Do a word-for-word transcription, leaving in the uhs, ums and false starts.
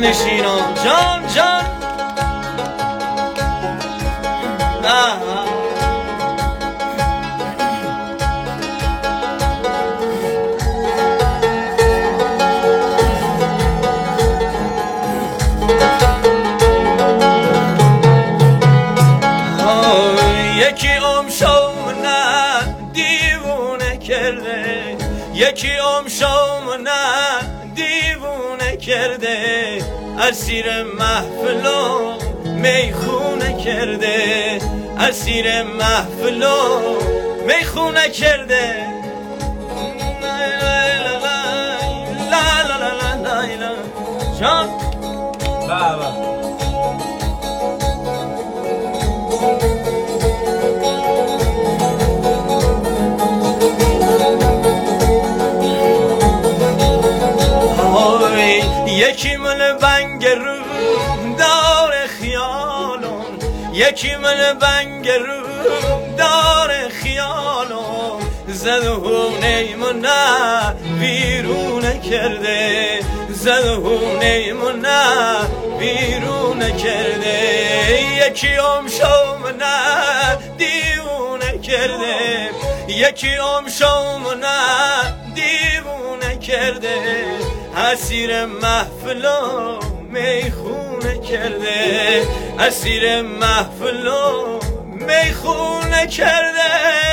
دلنشینم جان جان آه. یکی امشامونه دیوونه کرده یکی امشامونه دیوونه کرده اسیر محفل و میخونه کرده اسیر محفل و میخونه کرده لا لا لا لا لا لا جان بابا یکی من بنگ رو دار خیالم یکی من بنگ رو دار خیالم زدونه منه بیرون کرده زدونه منه بیرون کرده یکی امشو منه دیوونه کرده یکی امشو منه دیوونه کرده اسیر محفل و میخونه کرده اسیر محفل و میخونه کرده